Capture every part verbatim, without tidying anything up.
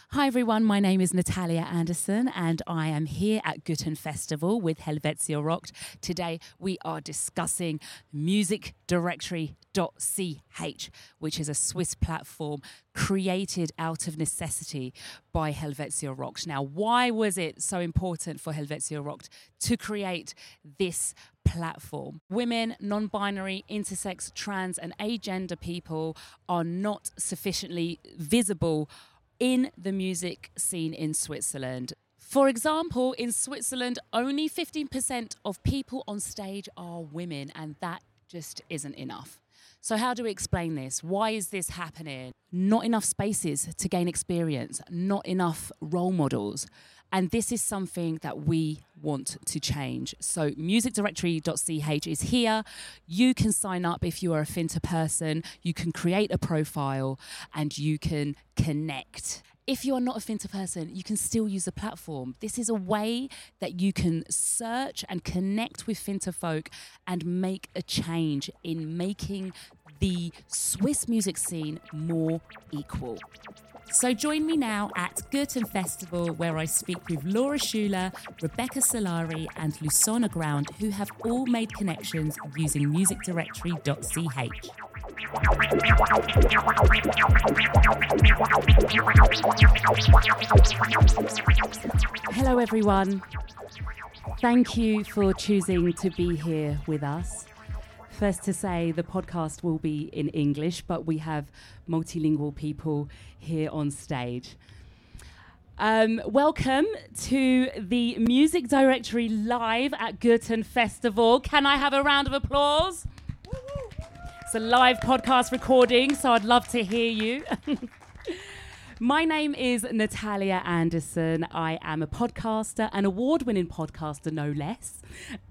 Hi everyone, my name is Natalia Anderson and I am here at Guten Festival with Helvetia Rockt. Today we are discussing music directory dot c h, which is a Swiss platform created out of necessity by Helvetia Rockt. Now, why was it so important for Helvetia Rockt to create this platform? Women, non-binary, intersex, trans and agender people are not sufficiently visible in the music scene in Switzerland. For example, in Switzerland, only fifteen percent of people on stage are women, and that just isn't enough. So how do we explain this? Why is this happening? Not enough spaces to gain experience, not enough role models. And this is something that we want to change. So music directory dot c h is here. You can sign up if you are a Finter person. You can create a profile and you can connect. If you are not a Finter person, you can still use the platform. This is a way that you can search and connect with Finter folk and make a change in making the Swiss music scene more equal. So join me now at Guten Festival, where I speak with Laura Schuler, Rebecca Solari and Lusana Ground, who have all made connections using music directory dot c h. Hello everyone. Thank you for choosing to be here with us. First to say, the podcast will be in English, but we have multilingual people here on stage. Um, welcome to the Music Directory live at Guten Festival. Can I have a round of applause? It's a live podcast recording, so I'd love to hear you. My name is Natalia Anderson. I am a podcaster, an award-winning podcaster, no less.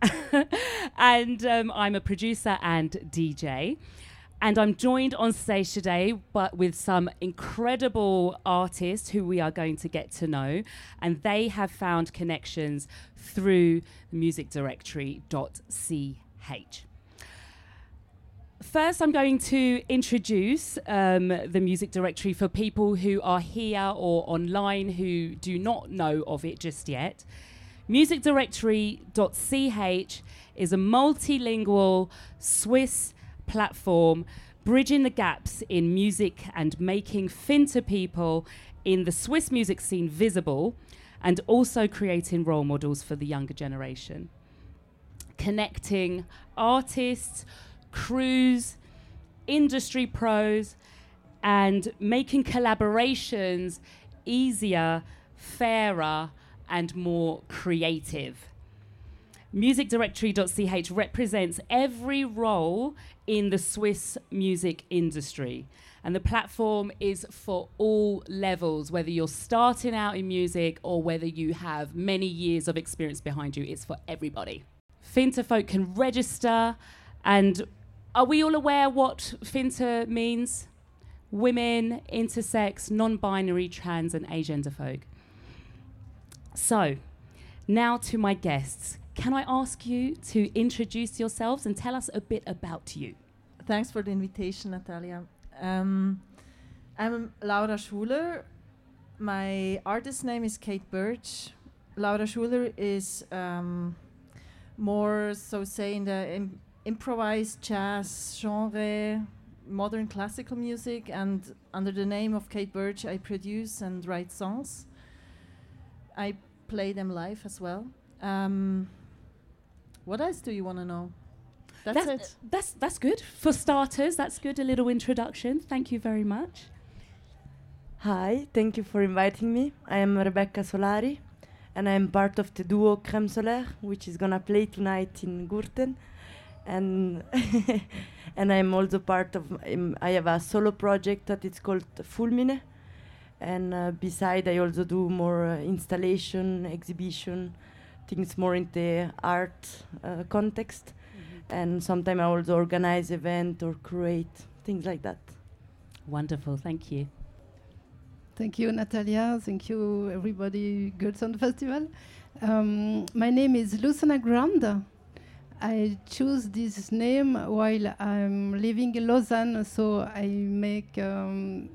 and um, I'm a producer and D J. And I'm joined on stage today but with some incredible artists who we are going to get to know. And they have found connections through music directory dot c h. First, I'm going to introduce um, the music directory for people who are here or online who do not know of it just yet. music directory dot c h is a multilingual Swiss platform bridging the gaps in music and making Finter people in the Swiss music scene visible and also creating role models for the younger generation. Connecting artists, crews, industry pros, and making collaborations easier, fairer, and more creative. music directory dot c h represents every role in the Swiss music industry. And the platform is for all levels, whether you're starting out in music or whether you have many years of experience behind you. It's for everybody. Finter folk can register. And are we all aware what Finter means? Women, intersex, non-binary, trans, and agender folk. So, now to my guests. Can I ask you to introduce yourselves and tell us a bit about you? Thanks for the invitation, Natalia. Um, I'm Laura Schuler. My artist name is Kate Birch. Laura Schuler is um, more, so say, in the im- improvised jazz genre, modern classical music, and under the name of Kate Birch, I produce and write songs. I play them live as well. Um, what else do you want to know? That's, that's, it. That's that's good. For starters, that's good. A little introduction. Thank you very much. Hi, thank you for inviting me. I am Rebecca Solari, and I am part of the duo Crème Solaire, which is gonna play tonight in Gurten. And and I am also part of. Um, I have a solo project that is called Fulmine, and uh, beside I also do more uh, installation, exhibition, things more in the art uh, context. And sometimes I also organize event or create things like that. Wonderful, thank you. Thank you, Natalia. Thank you, everybody, Girls on the Festival. Um, my name is Lusana Ground. I choose this name while I'm living in Lausanne, so I make um,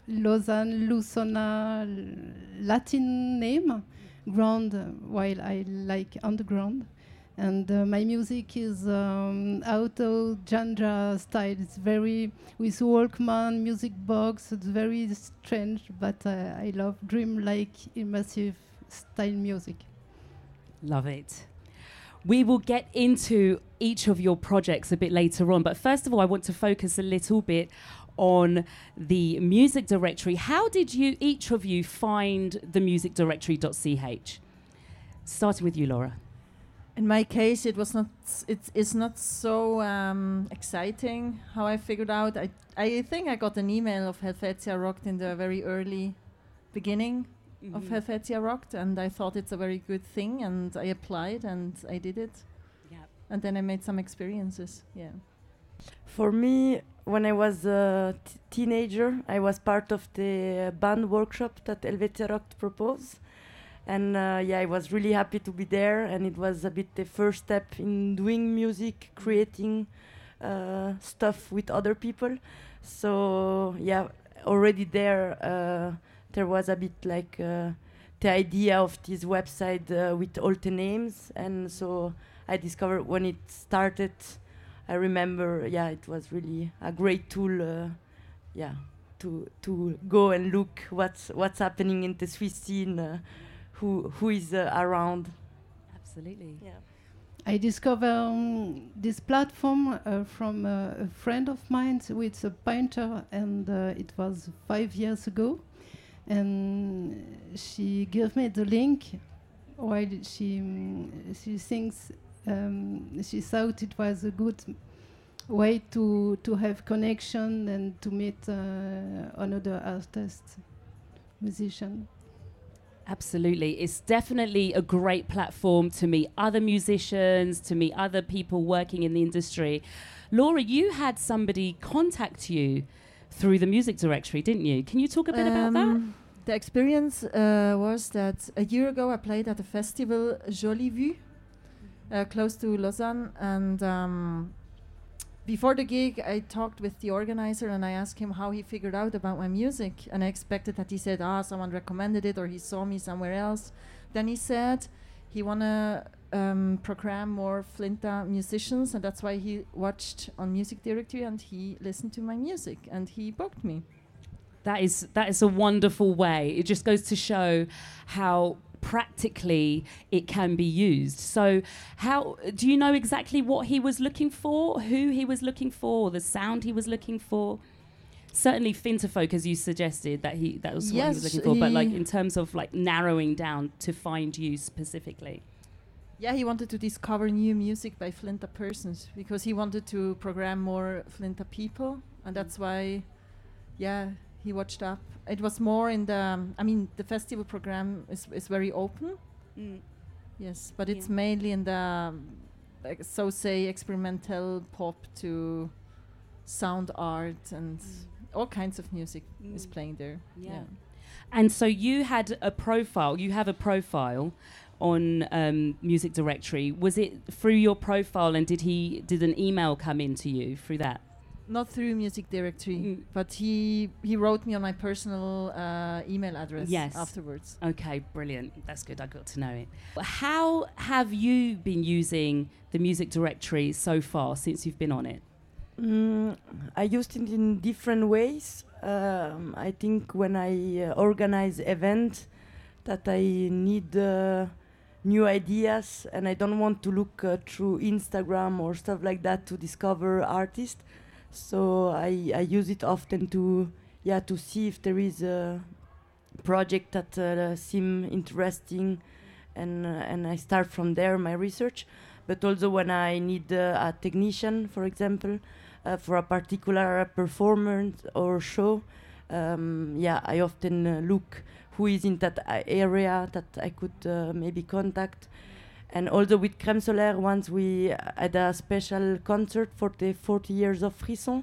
Lausanne, Lusona, l- Latin name, ground, uh, while I like underground. And uh, my music is um, auto genre style. It's very with Walkman music box. It's very strange, but uh, I love dream-like immersive style music. Love it. We will get into each of your projects a bit later on, but first of all, I want to focus a little bit on the music directory. How did you, each of you, find the music directory dot c h? Starting with you, Laura. In my case, it was not. s- It's it's not so um, exciting how I figured out. I I think I got an email of Helvetia Rocked in the very early beginning of Helvetia Rocked, and I thought it's a very good thing, and I applied and I did it, Yeah. and then I made some experiences. Yeah. For me, when I was a t- teenager, I was part of the band workshop that Helvetia Rocked proposed. And uh, yeah, I was really happy to be there. And it was a bit the first step in doing music, creating uh, stuff with other people. So yeah, already there, uh, there was a bit like uh, the idea of this website uh, with all the names. And so I discovered when it started, I remember, yeah, it was really a great tool, uh, yeah, to to go and look what's what's happening in the Swiss scene, uh, who who is uh, around. Absolutely. Yeah. I discovered um, this platform uh, from uh, a friend of mine who is a painter, and uh, it was five years ago. And she gave me the link. While she mm, she thinks um, she thought it was a good way to to have connection and to meet uh, another artist, musician. Absolutely. It's definitely a great platform to meet other musicians, to meet other people working in the industry. Laura, you had somebody contact you through the music directory, didn't you? Can you talk a bit about that? Um, The experience uh, was that a year ago I played at a festival, Jolie Vue, uh, close to Lausanne, and um, before the gig I talked with the organizer and I asked him how he figured out about my music, and I expected that he said, ah, someone recommended it or he saw me somewhere else. Then he said he wanna um, program more Flinta musicians, and that's why he watched on Music Directory and he listened to my music and he booked me. That is that is a wonderful way. It just goes to show how practically it can be used. So how do you know exactly what he was looking for, who he was looking for, or the sound he was looking for? Certainly Finterfolk, as you suggested, that he that was what he was Yes, looking for, but like he- in terms of like narrowing down to find you specifically. Yeah, he wanted to discover new music by Flinta persons because he wanted to program more Flinta people, and that's why, yeah, he watched up. It was more in the, um, I mean, the festival program is is very open, yes, but it's Yeah. mainly in the, um, like, so say, experimental pop to sound art and all kinds of music is Mm. playing there. Yeah. And so you had a profile, you have a profile on um, Music Directory. Was it through your profile, and did he did an email come in to you through that? Not through Music Directory, Mm. but he he wrote me on my personal uh, email address Yes. afterwards. Okay, brilliant. That's good. I got to know it. How have you been using the Music Directory so far since you've been on it? Mm, I used it in different ways. Um, I think when I uh, organize event that I need uh, new ideas and I don't want to look uh, through Instagram or stuff like that to discover artists. So I, I use it often to yeah to see if there is a project that uh, seem interesting, and uh, and I start from there my research. But also when I need uh, a technician, for example, uh, for a particular performance or show, um, yeah, I often uh, look who is in that uh, area that I could uh, maybe contact. And also with Crème Solaire, once we uh, had a special concert for the forty years of Frisson,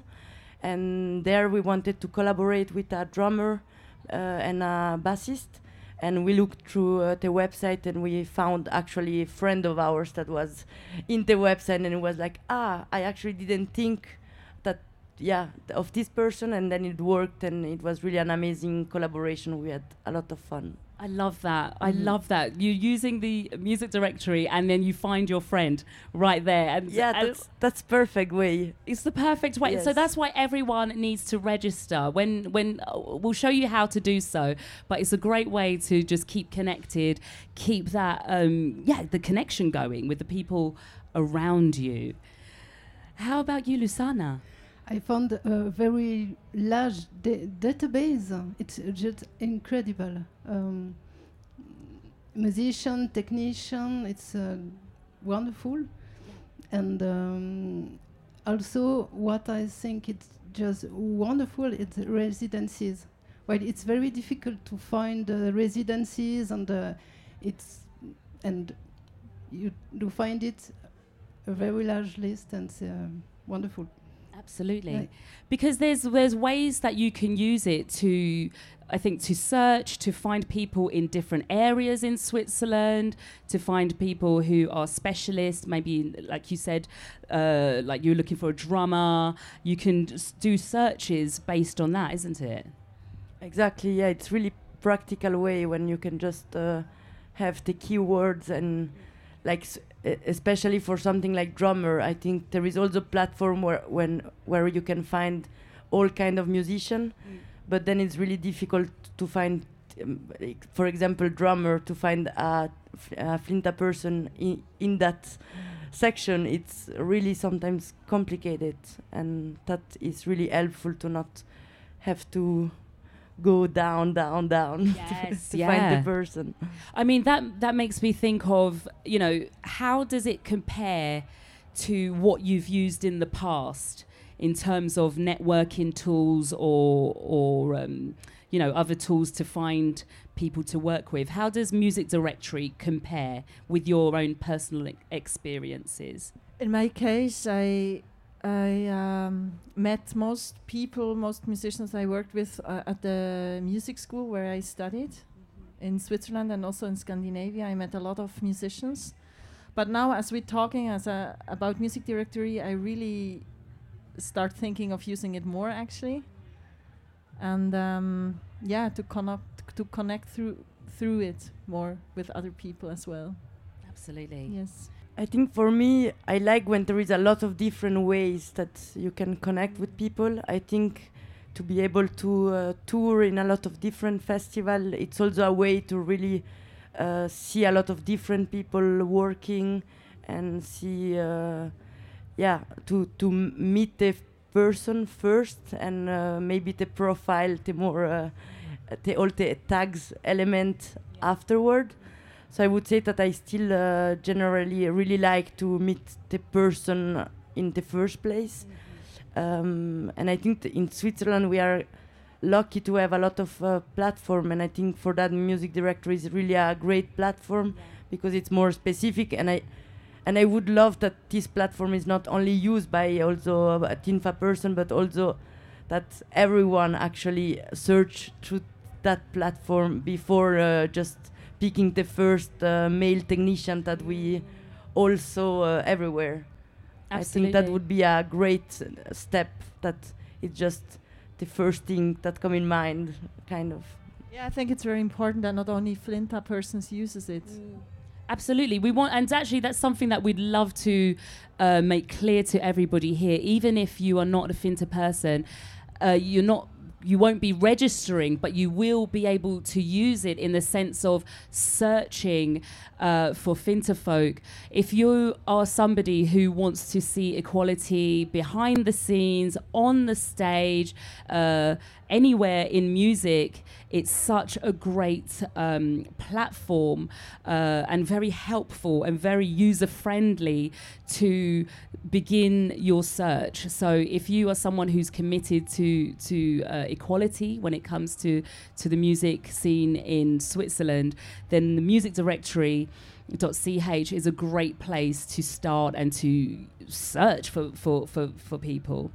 and there we wanted to collaborate with a drummer uh, and a bassist. And we looked through uh, the website and we found actually a friend of ours that was in the website, and it was like, ah, I actually didn't think that yeah, th- of this person, and then it worked, and it was really an amazing collaboration. We had a lot of fun. I love that. I Mhm. love that. You're using the music directory and then you find your friend right there. And Yeah, and that's that's perfect way. it's the perfect way. So Yes. that's why everyone needs to register. When when uh, we'll show you how to do so, but it's a great way to just keep connected, keep that um, yeah the connection going with the people around you. How about you, Lusana? I found a very large da- database. It's just incredible. Um, musician, technician, it's uh, wonderful. And um, also, what I think it's just wonderful is residencies. Well, it's very difficult to find uh, residencies, and uh, it's and you do find it a very large list, and it's uh, wonderful. Absolutely, Right. because there's there's ways that you can use it to, I think, to search, to find people in different areas in Switzerland, to find people who are specialists. Maybe, like you said, uh, like you're looking for a drummer. You can just do searches based on that, isn't it? Exactly. Yeah, it's really practical way when you can just uh, have the keywords and like s- e- especially for something like drummer. I think there is also a platform where when where you can find all kind of musician, but then it's really difficult to find. Um, like, for example, drummer to find a, f- a flinta person in in that section. It's really sometimes complicated, and that is really helpful to not have to go down, down, down Yes, to yeah. find the person. I mean, that that makes me think of, you know, how does it compare to what you've used in the past in terms of networking tools or or um, you know, other tools to find people to work with? How does Music Directory compare with your own personal e- experiences? In my case, I I um, met most people, most musicians I worked with uh, at the music school where I studied in Switzerland and also in Scandinavia. I met a lot of musicians. But now, as we're talking as a, about Music Directory, I really start thinking of using it more, actually, and um, yeah, to connect to connect through through it more with other people as well. Absolutely. Yes. I think for me, I like when there is a lot of different ways that you can connect with people. I think to be able to uh, tour in a lot of different festivals, it's also a way to really uh, see a lot of different people working and see, uh, yeah, to to m- meet the f- person first and uh, maybe the profile, the more uh, the all the tags element afterward. So I would say that I still uh, generally really like to meet the person in the first place. Um, and I think th- in Switzerland we are lucky to have a lot of uh, platform, and I think for that Music Directory is really a great platform because it's more specific, and I and I would love that this platform is not only used by also a TINFA person, but also that everyone actually search through that platform before uh, just picking the first uh, male technician that we also uh, everywhere. I think that Absolutely. would be a great uh, step. That it's just the first thing that come in mind, kind of. Yeah, I think it's very important that not only Flinta persons uses it. Absolutely. We want, and actually that's something that we'd love to uh, make clear to everybody here. Even if you are not a Finta person, uh, you're not, you won't be registering, but you will be able to use it in the sense of searching uh, for Finta folk. If you are somebody who wants to see equality behind the scenes, on the stage, uh, anywhere in music, it's such a great um, platform uh, and very helpful and very user-friendly to begin your search. So if you are someone who's committed to to uh, equality when it comes to to the music scene in Switzerland, then the Music Directory .ch is a great place to start and to search for for for, for people.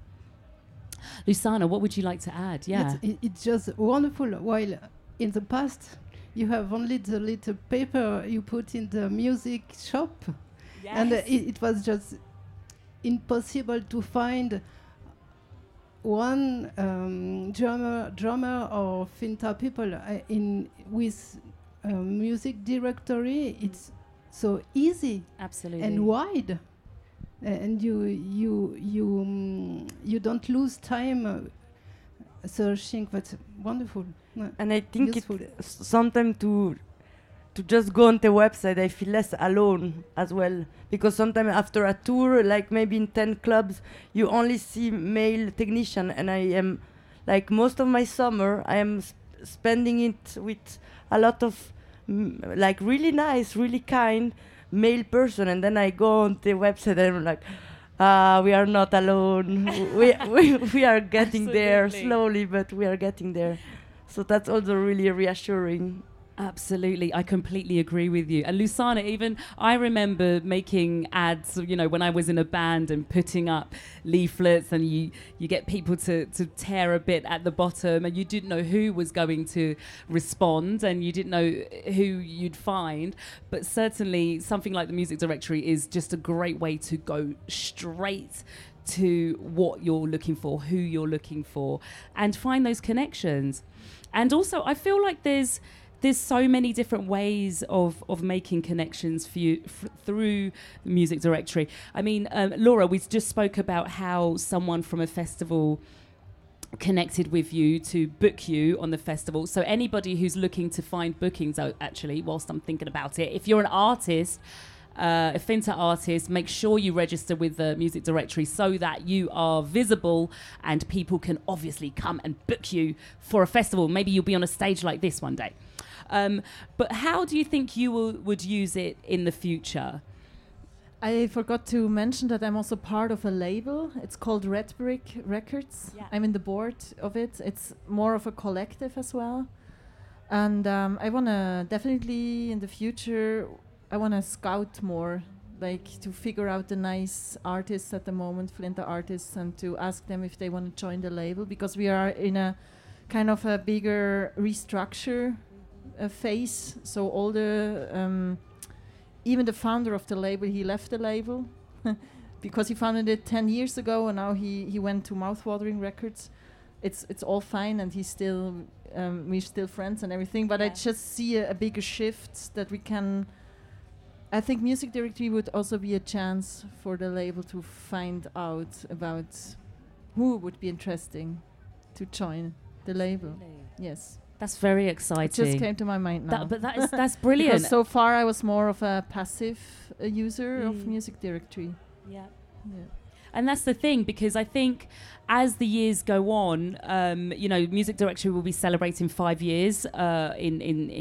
Lusana, what would you like to add? Yeah. It's, it, it's just wonderful. While in the past, you have only the little paper you put in the music shop, and uh, it, it was just impossible to find one um, drummer, drummer or Finta people uh, in with uh, music directory. It's so easy Absolutely. and wide, uh, and you you you um, you don't lose time uh, searching. That's wonderful. No. And I think it Useful. s- sometimes to to just go on the website, I feel less alone as well, because sometimes after a tour, like maybe in ten clubs, you only see male technician, and I am like most of my summer I am sp- spending it with a lot of mm, like really nice, really kind male person, and then I go on the website and I'm like, ah, we are not alone. we, we we are getting there Absolutely. slowly, but we are getting there. So that's also really reassuring. Absolutely, I completely agree with you. And Lusana, even I remember making ads, you know, when I was in a band and putting up leaflets, and you, you get people to, to tear a bit at the bottom, and you didn't know who was going to respond, and you didn't know who you'd find. But certainly something like the music directory is just a great way to go straight to what you're looking for, who you're looking for, and find those connections. And also, I feel like there's there's so many different ways of, of making connections for you f- through the music directory. I mean, um, Laura, we just spoke about how someone from a festival connected with you to book you on the festival. So anybody who's looking to find bookings, uh, actually, whilst I'm thinking about it, if you're an artist, uh, a Finta artist, make sure you register with the music directory so that you are visible and people can obviously come and book you for a festival. Maybe you'll be on a stage like this one day. Um, but how do you think you will, would use it in the future? I forgot to mention that I'm also part of a label. It's called Red Brick Records. Yeah. I'm in the board of it. It's more of a collective as well. And um, I want to definitely in the future, I want to scout more, like to figure out the nice artists at the moment, Flinta artists, and to ask them if they want to join the label, because we are in a kind of a bigger restructure uh, phase. So all the, um, even the founder of the label, he left the label because he founded it ten years ago, and now he, he went to Mouthwatering Records. It's it's all fine, and he's still, um, we're still friends and everything, but I Yeah. just see a, a bigger shift that we can. I think music directory would also be a chance for the label to find out about who would be interesting to join the label. Yes, That's very it exciting. just came to my mind now. That, but that is that's brilliant. Because so far I was more of a passive uh, user of Mm. music directory. yeah. Yeah. And that's the thing, because I think as the years go on, um, you know, music directory will be celebrating five years uh, in, in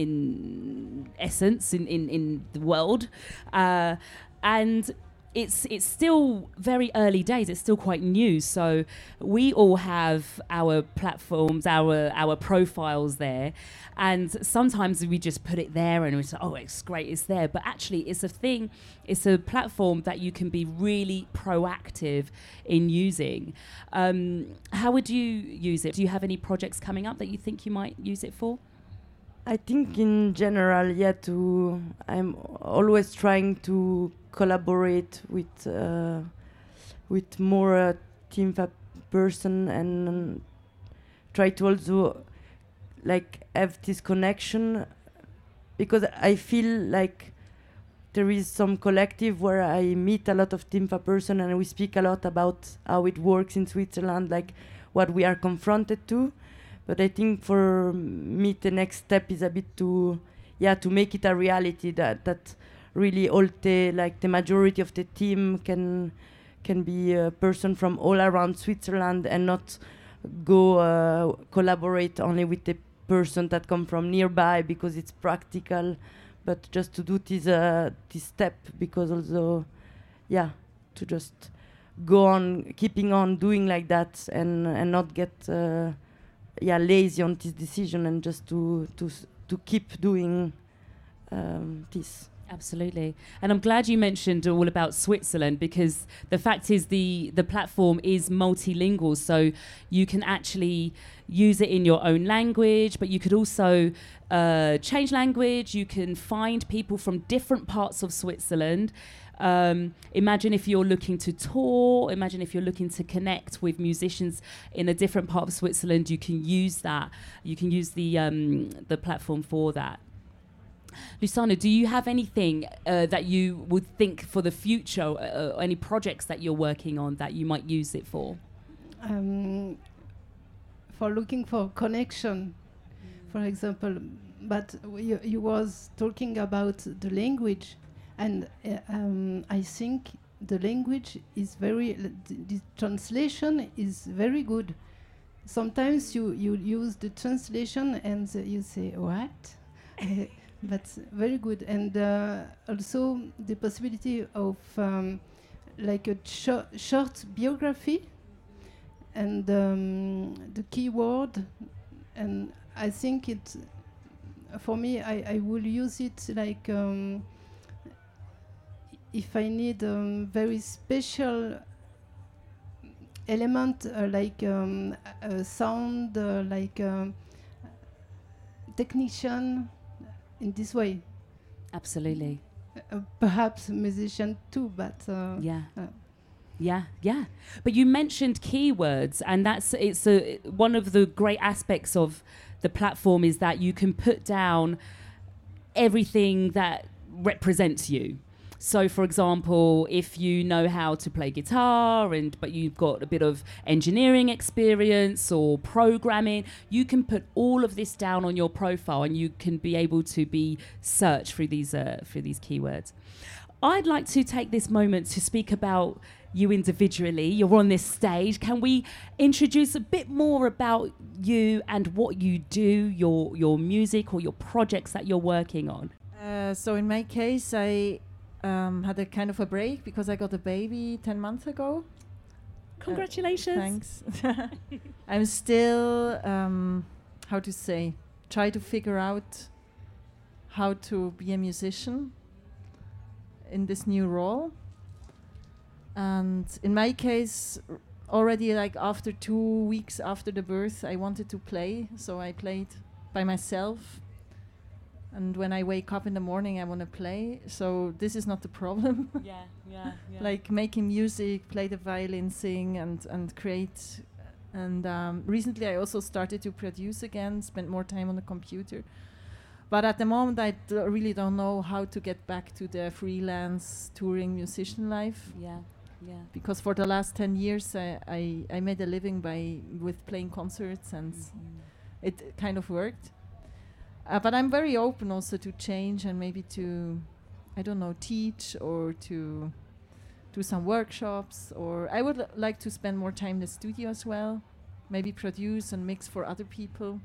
in essence in, in, in the world. Uh, and it's it's still very early days. It's still quite new. So we all have our platforms, our our profiles there. And sometimes we just put it there and we say, oh, it's great, it's there. But actually, it's a thing, it's a platform that you can be really proactive in using. Um, how would you use it? Do you have any projects coming up that you think you might use it for? I think in general, yeah, to I'm always trying to collaborate with uh, with more uh, team fa- person and um, try to also like have this connection, because I feel like there is some collective where I meet a lot of Timfa person and we speak a lot about how it works in Switzerland, like what we are confronted to. But I think for me the next step is a bit to, yeah, to make it a reality that that really all the like the majority of the team can can be a person from all around Switzerland and not go uh, collaborate only with the person that come from nearby because it's practical, but just to do this uh, this step, because also, yeah, to just go on keeping on doing like that and and not get uh, yeah lazy on this decision, and just to to s- to keep doing um, this. Absolutely. And I'm glad you mentioned all about Switzerland, because the fact is the, the platform is multilingual, so you can actually use it in your own language, but you could also uh, change language. You can find people from different parts of Switzerland. Um, imagine if you're looking to tour, imagine if you're looking to connect with musicians in a different part of Switzerland, you can use that. You can use the um, the platform for that. Luciana, do you have anything uh, that you would think for the future, uh, any projects that you're working on that you might use it for? Um, for looking for connection, mm. for example, but you, you was talking about the language, and uh, um, I think the language is very, l- th- the translation is very good. Sometimes you, you use the translation and uh, you say, what? uh, That's very good. And uh, also the possibility of um, like a cho- short biography and um, the keyword. And I think it, for me, I, I will use it like um, if I need a um, very special element, uh, like um, a sound, uh, like um, technician, in this way. Absolutely. Uh, perhaps a musician too, but uh, yeah. Uh, Yeah, yeah. But you mentioned keywords, and that's it's a one of the great aspects of the platform is that you can put down everything that represents you. So, for example, if you know how to play guitar, and but you've got a bit of engineering experience or programming, you can put all of this down on your profile, and you can be able to be searched through these uh, through these keywords. I'd like to take this moment to speak about you individually. You're on this stage. Can we introduce a bit more about you and what you do, your your music or your projects that you're working on? Uh, so in my case, I um, had a kind of a break because I got a baby ten months ago. Congratulations. Uh, thanks. I'm still, um, how to say, try to figure out how to be a musician in this new role. And in my case, r- already like after two weeks after the birth, I wanted to play. So I played by myself. And when I wake up in the morning, I want to play. So this is not the problem. Yeah, yeah, yeah. Like making music, play the violin, sing, and, and create. And um, recently I also started to produce again, spent more time on the computer. But at the moment, I d- really don't know how to get back to the freelance touring musician life. Yeah, yeah. Because for the last ten years, I, I, I made a living by with playing concerts, and Mm-hmm. it kind of worked. Uh, but I'm very open also to change and maybe to, I don't know, teach or to do some workshops. Or I would l- like to spend more time in the studio as well, maybe produce and mix for other people.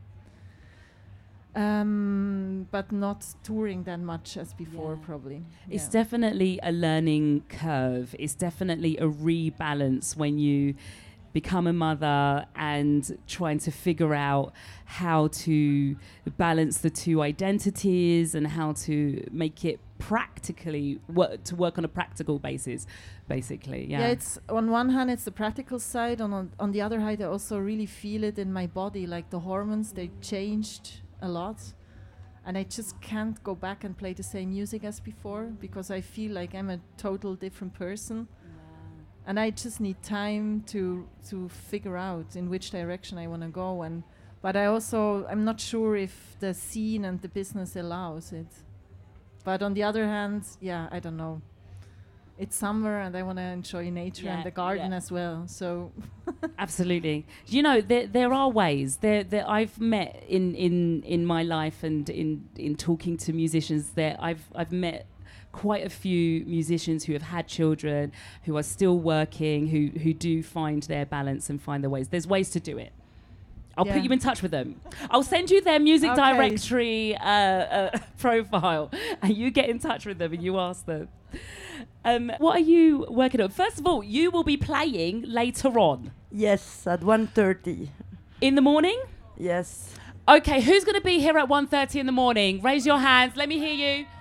Um, but not touring that much as before, Yeah. probably. It's Yeah. definitely a learning curve. It's definitely a rebalance when you become a mother and trying to figure out how to balance the two identities and how to make it practically work to work on a practical basis, basically. Yeah. Yeah, it's on one hand it's the practical side, on on, on the other hand I also really feel it in my body, like the hormones, they changed a lot, and I just can't go back and play the same music as before because I feel like I'm a total different person. And I just need time to to figure out in which direction I want to go. And but I also I'm not sure if the scene and the business allows it. But on the other hand, yeah, I don't know. It's summer and I want to enjoy nature Yeah, and the garden yeah. as well. So Absolutely. You know, there there are ways. There there I've met in, in, in my life and in, in talking to musicians there I've I've met quite a few musicians who have had children, who are still working, who who do find their balance and find their ways. There's ways to do it. I'll Yeah. put you in touch with them. I'll send you their music Okay. directory uh, uh, profile, and you get in touch with them and you ask them. Um, what are you working on? First of all, you will be playing later on. Yes, at one thirty. In the morning? Yes. Okay, who's going to be here at one thirty in the morning? Raise your hands. Let me hear you.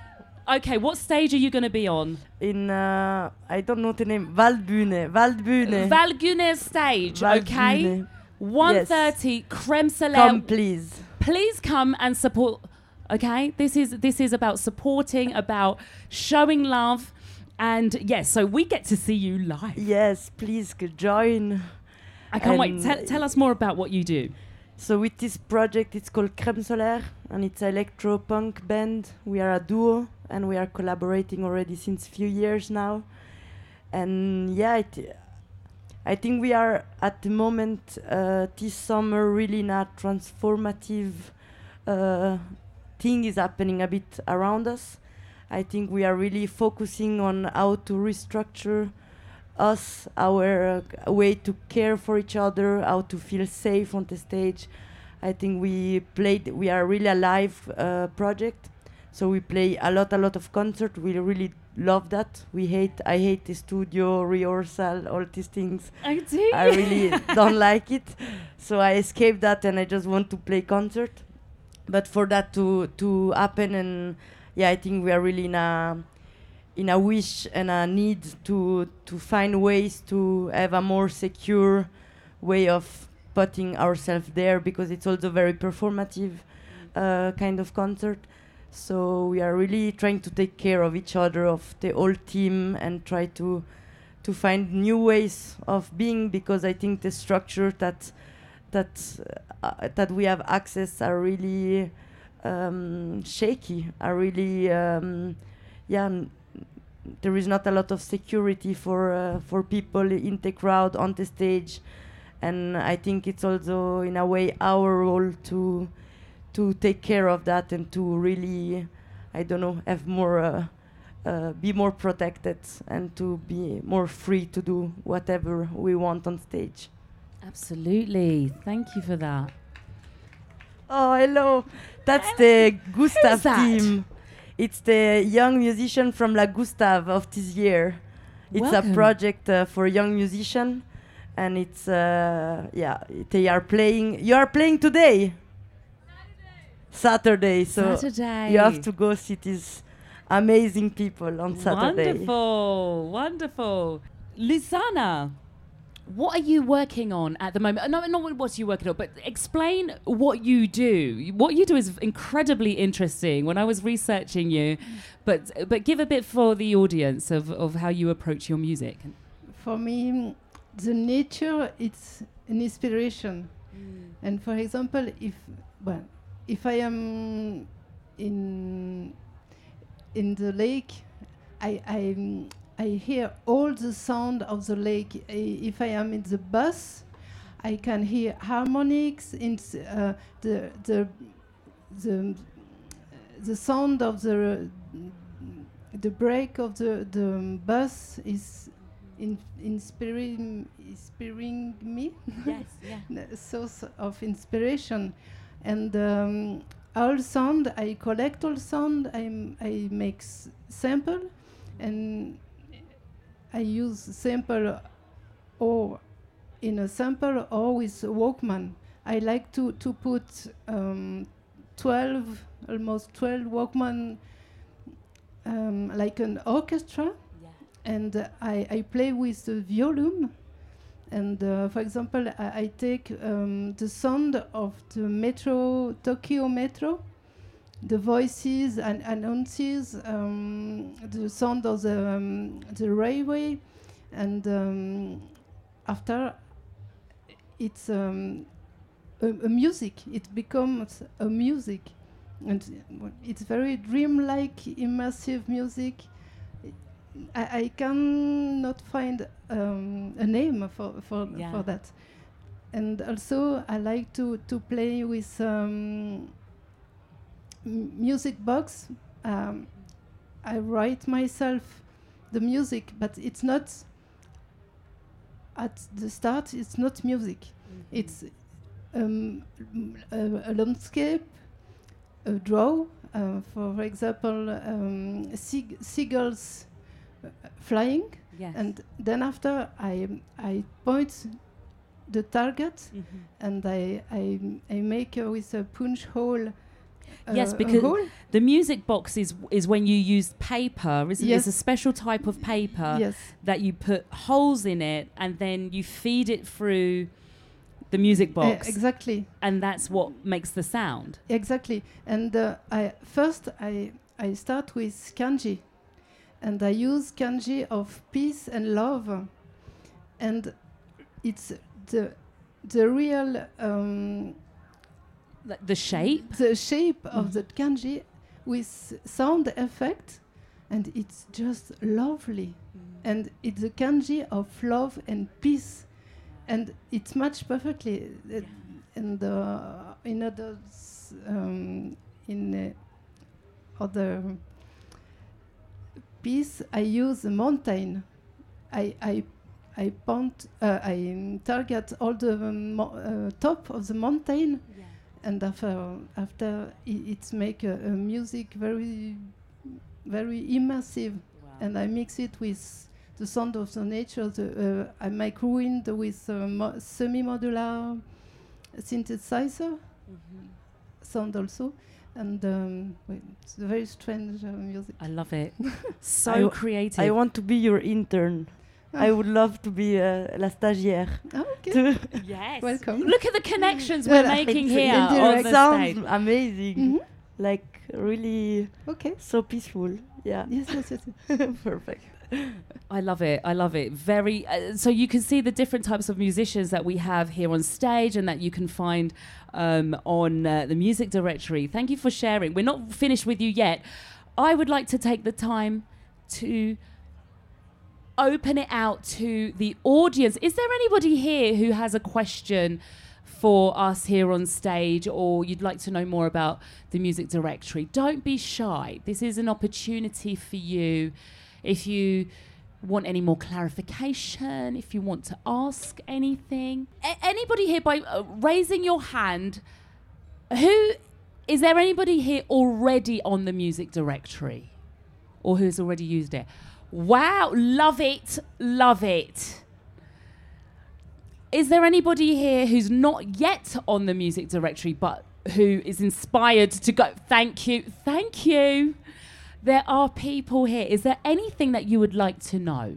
Okay, what stage are you going to be on? In, uh, I don't know the name, Waldbühne, Waldbühne. Valgune stage, okay? Waldbühne. one thirty, Crème Solaire. Come, please. Please come and support. Okay, this is this is about supporting, about showing love, and yes, so we get to see you live. Yes, please c- join. I can't wait. And Tell, tell us more about what you do. So with this project, it's called Crème Solaire, and it's an electro-punk band. We are a duo, and we are collaborating already since few years now. And yeah, it, I think we are at the moment uh, this summer really in a transformative uh, thing is happening a bit around us. I think we are really focusing on how to restructure us, our uh, way to care for each other, how to feel safe on the stage. I think we played, we are really a live uh, project, so we play a lot, a lot of concert. We really love that. We hate, I hate the studio rehearsal, all these things. I do. I really don't like it. So I escaped that, and I just want to play concert. But for that to to happen, and yeah, I think we are really in a in a wish and a need to to find ways to have a more secure way of putting ourselves there, because it's also very performative uh, kind of concert. So we are really trying to take care of each other, of the whole team, and try to to find new ways of being, because I think the structure that that uh, that we have access are really um, shaky, are really um, yeah. N- there is not a lot of security for uh, for people in the crowd on the stage, and I think it's also in a way our role to to take care of that, and to really, I don't know, have more uh, uh, be more protected, and to be more free to do whatever we want on stage. Absolutely. Thank you for that. Oh, hello. That's the Gustav that? team. It's the young musician from La Gustave of this year. It's Welcome. a project uh, for young musician, and it's uh, yeah, they are playing. You are playing today. Saturday. So Saturday. you have to go see these amazing people on Saturday. Wonderful, wonderful. Luciana, what are you working on at the moment? No, not what you working on, but explain what you do. What you do is incredibly interesting when I was researching you, but but give a bit for the audience of, of how you approach your music. For me, the nature, it's an inspiration. And for example, if well, if I am in in the lake, I I I hear all the sound of the lake. I, if I am in the bus, I can hear harmonics in s- uh, the the the the sound of the the brake of the the bus is in, inspiring inspiring me. Yes, yeah. A source of inspiration. And um, all sound, I collect all sound, I, m- I make s- sample, and I use sample or in a sample or with Walkman. I like to, to put um, twelve, almost twelve Walkman, um, like an orchestra, Yeah. and uh, I, I play with the volume. And uh, for example, I, I take um, the sound of the metro, Tokyo Metro, the voices and announces, um, the sound of the, um, the railway, and um, after it's um, a, a music. It becomes a music, and w- it's very dreamlike, immersive music. I, I cannot find um, a name for for, Yeah. for that. And also, I like to, to play with um, m- music box. Um, I write myself the music, but it's not at the start. It's not music. It's um, m- a, a landscape, a draw. Uh, for example, um, seag- seagulls uh, flying, Yes. and then after I I point the target, Mhm. and I I, I make uh, with a punch hole uh, Yes, a because hole. the music box is is when you use paper, isn't it? Yes. It's a special type of paper Yes, that you put holes in it and then you feed it through the music uh, box, exactly, and that's what makes the sound. exactly. And uh, I first I I start with kanji, and I use kanji of peace and love, and it's the the real um, Like the shape. the shape of Mm. the kanji with sound effect, and it's just lovely. And it's a kanji of love and peace, and it's matched perfectly. Uh, and uh, in others, um, in uh, other piece, I use a mountain. I I I point. Uh, I target all the mo- uh, top of the mountain, and after after i- it's make a, a music very very immersive, and I mix it with the sound of the nature. The, uh, I make wind with a mo- semi-modular synthesizer sound also, and um, wait, it's a very strange uh, music. I love it. So I w- creative. I want to be your intern. I would love to be uh, la stagiaire. Ah, okay. To Yes. Welcome. Look at the connections Well, we're making It's here on indirect the sounds stage. amazing. Mhm. Like really Okay. so peaceful. Yeah. Yes, yes, yes. yes. Perfect. I love it. I love it. Very. Uh, so you can see the different types of musicians that we have here on stage, and that you can find um, on uh, the music directory. Thank you for sharing. We're not finished with you yet. I would like to take the time to open it out to the audience. Is there anybody here who has a question for us here on stage, or you'd like to know more about the music directory? Don't be shy. This is an opportunity for you. If you want any more clarification, if you want to ask anything. A- anybody here, by uh, raising your hand, who, is there anybody here already on the music directory, or who's already used it? Wow, love it, love it. Is there anybody here who's not yet on the music directory but who is inspired to go? Thank you, thank you. There are people here. Is there anything that you would like to know?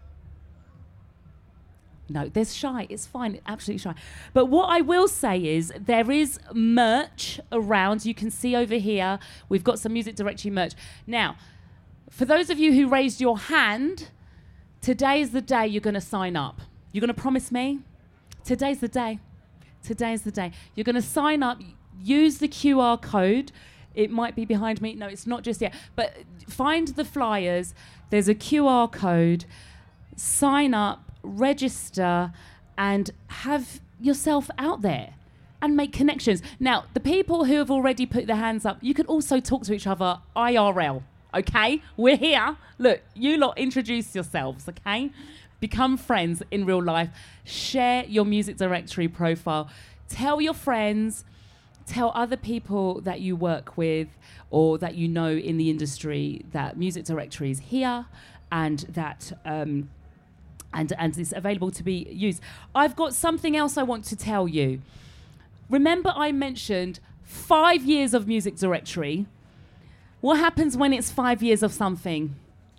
No, there's shy. It's fine, absolutely shy. But what I will say is there is merch around. You can see over here, we've got some music directory merch. Now, for those of you who raised your hand, today is the day you're going to sign up. You're going to promise me? Today's the day. Today's the day. You're going to sign up, use the Q R code. It might be behind me. No, it's not just yet. But find the flyers. There's a Q R code. Sign up, register, and have yourself out there and make connections. Now, the people who have already put their hands up, you can also talk to each other I R L. Okay, we're here. Look, you lot introduce yourselves, okay? Become friends in real life. Share your music directory profile. Tell your friends, tell other people that you work with or that you know in the industry that music directory is here and that um, and, and it's available to be used. I've got something else I want to tell you. Remember I mentioned five years of music directory. What happens when it's five years of something?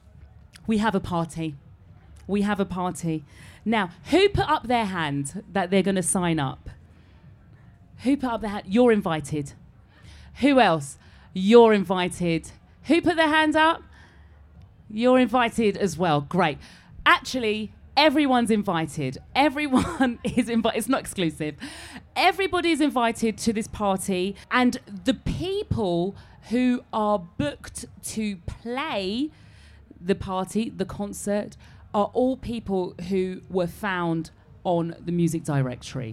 We have a party. We have a party. Now, who put up their hand that they're going to sign up? Who put up their hand? You're invited. Who else? You're invited. Who put their hand up? You're invited as well. Great. Actually, everyone's invited. Everyone is invited. It's not exclusive. Everybody's invited to this party, and the people who are booked to play the party, the concert, are all people who were found on the music directory.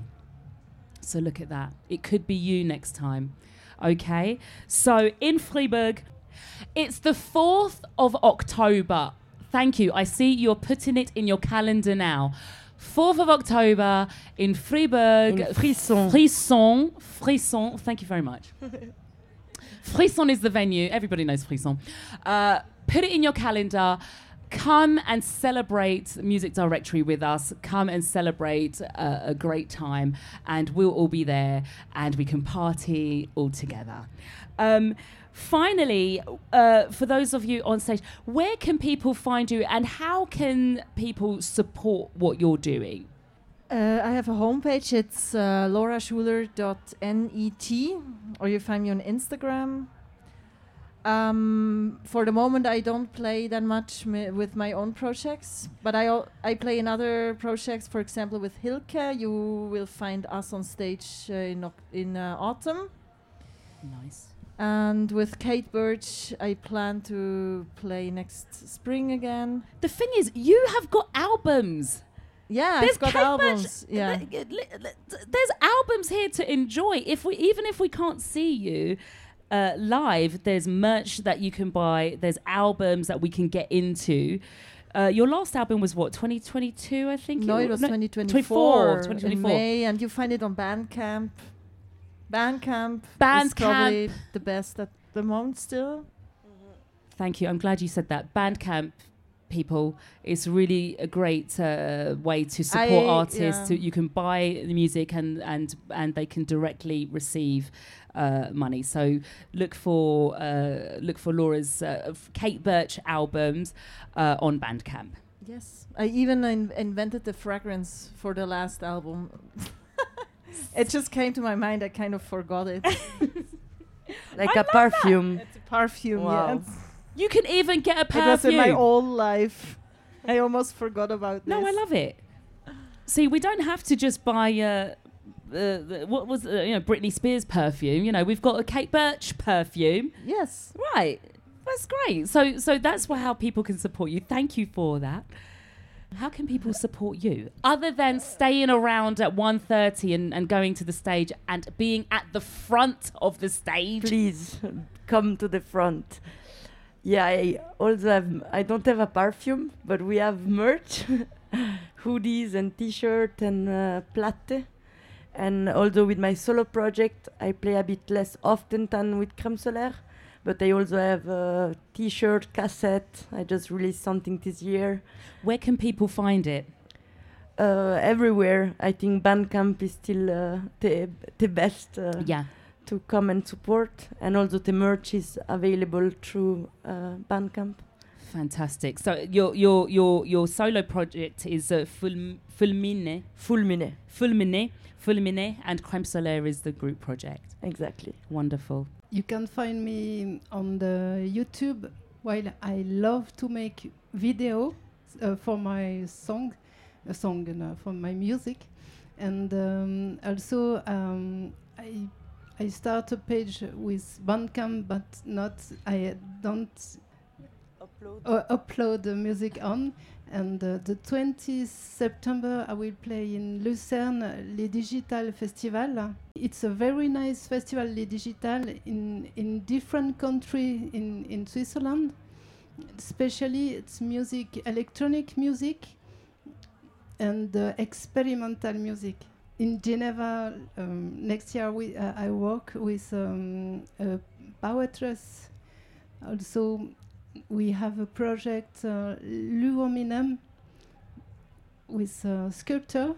So look at that. It could be you next time. Okay? So in Freiburg, it's the fourth of October. Thank you. I see you're putting it in your calendar now. fourth of October in Freiburg. In Frisson. Frisson. Frisson. Thank you very much. Frisson is the venue. Everybody knows Frisson. Uh, put it in your calendar. come and celebrate Music Directory with us. Come and celebrate uh, a great time, and we'll all be there, and we can party all together. Um, finally, uh, for those of you on stage, where can people find you, and how can people support what you're doing? Uh, I have a homepage. It's uh, laura schuler dot net, or you find me on Instagram. Um, for the moment, I don't play that much mi- with my own projects, but I al- I play in other projects. For example, with Hilke, you will find us on stage uh, in oc- in uh, autumn. Nice. And with Kate Birch, I plan to play next spring again. The thing is, you have got albums. Yeah, There's I've got Kate albums. Birch- Yeah. th- th- th- There's albums here to enjoy. If we, even if we can't see you uh, live, there's merch that you can buy. There's albums that we can get into. Uh, your last album was what, twenty twenty-two, I think? No, it was twenty twenty-four, twenty in twenty-four. May, and you find it on Bandcamp. Bandcamp, is Bandcamp. probably the best at the moment still. Thank you. I'm glad you said that. Bandcamp, people, is really a great uh, way to support I- artists. yeah. So you can buy the music and and and they can directly receive uh, money. So look for uh, look for Laura's uh, f- Kate Birch albums uh, on Bandcamp. Yes, I even in- invented the fragrance for the last album. It just came to my mind. I kind of forgot it. Like a perfume. It's a perfume. Wow. Yes. You can even get a It was in my perfume. whole life. I almost forgot about this. No, I love it. See, we don't have to just buy uh, the, the what was uh, you know Britney Spears perfume. You know, we've got a Kate Birch perfume. Yes. Right. That's great. So so that's wha- how people can support you. Thank you for that. How can people support you other than staying around at one thirty and, and going to the stage and being at the front of the stage? Please come to the front. Yeah, I also have, I don't have a perfume, but we have merch, hoodies and t-shirt and uh, platte. And although with my solo project, I play a bit less often than with Crème Solaire, but I also have a t-shirt, cassette. I just released something this year. Where can people find it? Uh, everywhere. I think Bandcamp is still uh, the, the best. Uh, Yeah. to come and support, and also the merch is available through uh, Bandcamp. Fantastic. So your your your your solo project is uh, Fulm- Fulmine, Fulmine, Fulmine, Fulmine, and Crème Solaire is the group project. exactly. Wonderful. You can find me on the YouTube. While I love to make video uh, for my song, a song uh, for my music, and um, also um, I I start a page with Bandcamp, but not I don't Upload. uh, upload the music on. And uh, the twentieth September, I will play in Lucerne, uh, Les Digital Festival. It's a very nice festival, Les Digital, in, in different countries in, in Switzerland. Especially it's music, electronic music, and uh, experimental music. In Geneva, um, next year we, uh, I work with um, a poetress. Also, we have a project, uh, Luominem, with a sculptor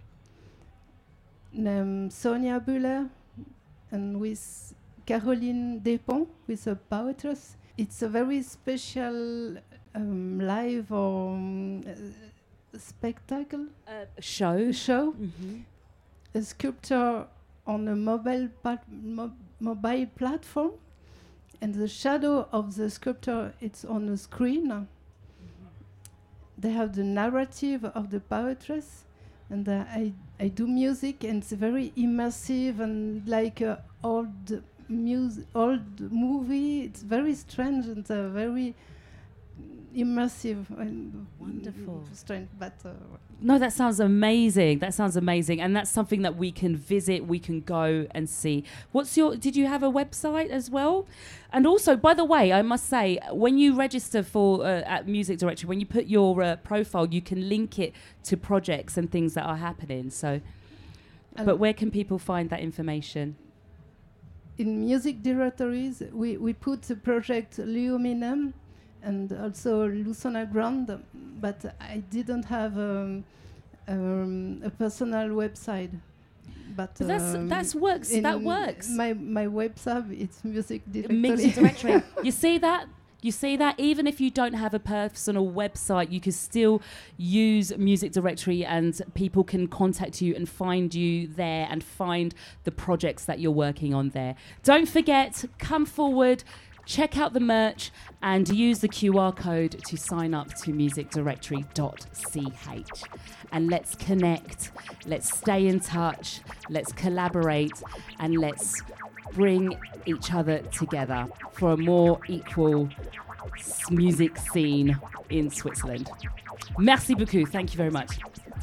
named Sonia Buller, and with Caroline Despons, with a poetress. It's a very special um, live or um, uh, spectacle Uh, show. show. Mm-hmm. A sculpture on a mobile pat- mo- mobile platform, and the shadow of the sculpture it's on a screen. They have the narrative of the poetress, and uh, I I do music, and it's very immersive and like a old music, old movie. It's very strange and uh, very immersive and Wonderful. strange, but. Uh, No, that sounds amazing. That sounds amazing, and that's something that we can visit. We can go and see. What's your? Did you have a website as well? And also, by the way, I must say, when you register for uh, at Music Directory, when you put your uh, profile, you can link it to projects and things that are happening. So, and but where can people find that information? in music directories, we, we put the project Luominem, and also Lucena Ground, but I didn't have um, um, a personal website. But, but that's um, that's works. That works. My my website it's music directory. Music directory. You see that? You see that? Even if you don't have a personal website, you can still use Music Directory and people can contact you and find you there and find the projects that you're working on there. Don't forget, come forward, check out the merch and use the Q R code to sign up to music directory dot c h. And let's connect, let's stay in touch, let's collaborate and let's bring each other together for a more equal s- music scene in Switzerland. Merci beaucoup. Thank you very much.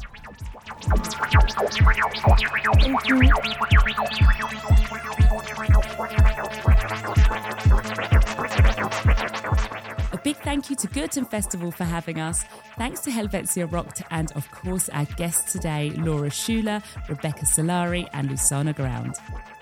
Thank you. A big thank you to Gurten Festival for having us. Thanks to Helvetia Rockt and, of course, our guests today, Laura Schuler, Rebecca Solari and Lucena Ground.